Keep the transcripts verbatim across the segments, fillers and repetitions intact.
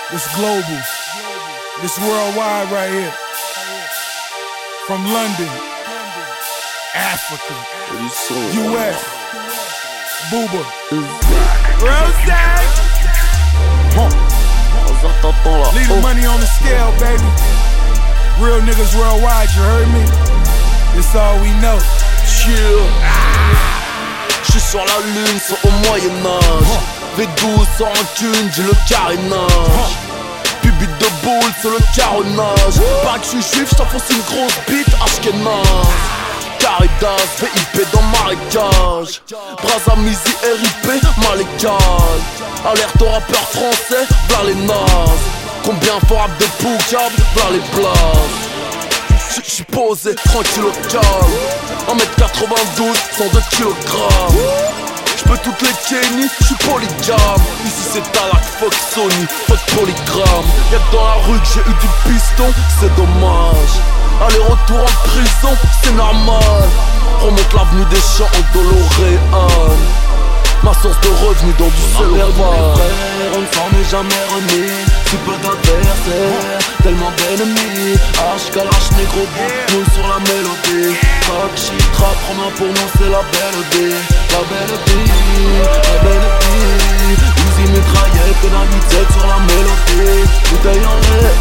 This global. This worldwide right here. From London, Africa, U S, Booba, Rose. Huh. Leave the money on the scale, baby. Real niggas worldwide, you heard me? It's all we know. Chill. J'suis sur la lune, c'est au Moyen-Âge. V douze sans rancune, j'ai le carénage. Pubite de boule, c'est le caronnage. Pareil que j'suis juif, j't'enfonce une grosse bite ashkénaze. Caridas, V I P dans marécage. Bras à misi, R I P, malécage. Alerte au rappeur français, v'là les nazes. Combien faut rap de Poukab, v'là les places. J'suis posé, tranquille au calme. un mètre quatre-vingt-douze, cent deux kilogrammes. J'peux toutes les Kenny, j'suis polygame. Ici c'est Talak, fuck Sony, fuck polygramme. Y'a que dans la rue que j'ai eu du piston, c'est dommage. Aller-retour en prison, c'est normal. Remonte l'avenue des champs en Doloréane. Ma source de revenus dans du cellophan. On ne s'en est jamais remis. Si peu d'adversaires, tellement d'ennemis. H, Kalash, négro, nous sur la mélodie. Fuck shit, trap, romain pour nous c'est la belle vie. La belle vie, la belle vie. Uzi mitraillette, que d'un huit sur la mélodie. Bouteille en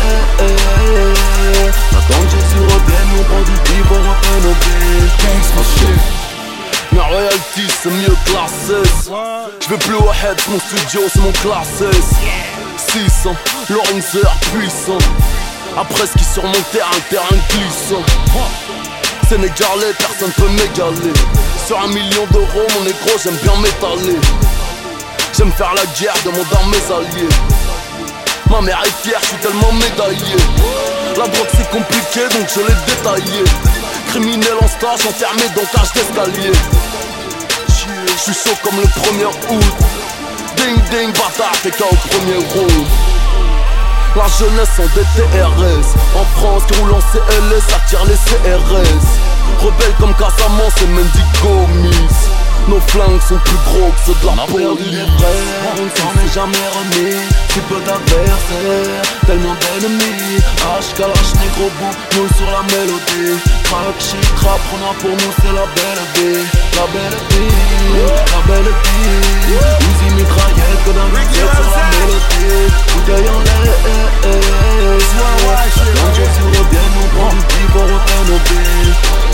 l'air. Attends que Jésus revienne, on prend du deep, on refait nos vies. Gangsta shit. Ma royalty c'est mieux que la seize. J'vais plus au head, mon studio c'est mon classe seize. six cents, Lorenzer puissant. Après ski sur mon terrain, terrain glissant. Sénégalais, personne peut m'égaler. Sur un million d'euros, mon négro, j'aime bien m'étaler. J'aime faire la guerre, demande à mes alliés. Ma mère est fière, j'suis tellement médaillé. La drogue c'est compliqué, donc je l'ai détaillé. Criminel en stage, enfermé dans cage d'escalier. J'suis chaud comme le premier août. Ding ding bâtard, t'es qu'à au premier round. La jeunesse en D T R S. En France qui roule en C L S, attire les C R S. Rebelle comme Casamance et Mendigo Miss. Nos flingues sont plus gros que ceux de la police. On ne s'en est jamais remis. Si peu d'adversaires, tellement d'ennemis. H, Kalash, négro, bout, nous sur la mélodie. Crack, shit, trap, on a pour nous c'est la belle vie. La belle vie, la belle vie. Uzi mitraillette, que d'un huit sur la mélodie. Bouteille en l'air. Quand Jésus revienne, on prend du deep, on refait nos vies.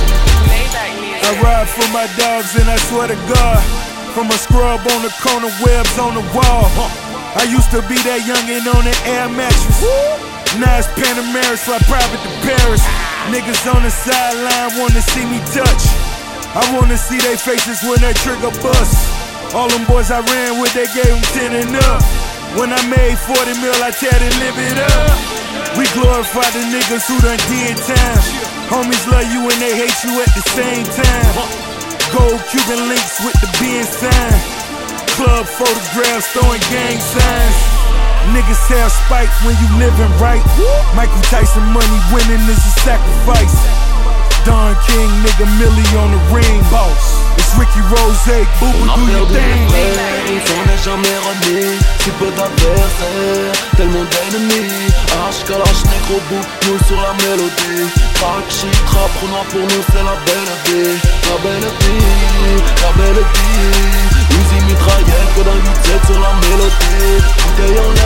I ride for my dogs and I swear to God, from a scrub on the corner, webs on the wall. I used to be that youngin' on the air mattress. Now it's Panameras, fly private to Paris. Niggas on the sideline wanna see me touch. I wanna see they faces when that trigger bust. All them boys I ran with, they gave them ten and up. When I made forty mil, I tell them live it up. We glorify the niggas who done did time. Homies love you and they hate you at the same time. Gold Cuban links with the being sign. Club photographs throwing gang signs. Niggas have spite when you living right. Michael Tyson money winning is a sacrifice. Don King, nigga Millie on the ring. Boss, it's Ricky Rose, Booba, do your thing. On s'en est jamais remis. Si peu d'adversaires, tellement d'ennemis. H, Kalash, négro, bout, nous sur la mélodie. Crack, shit, trap, on a pour nous c'est la belle vie. La belle vie, la belle vie. Uzi mitraillette, que d'un huit sur la mélodie. Bouteille en l'air.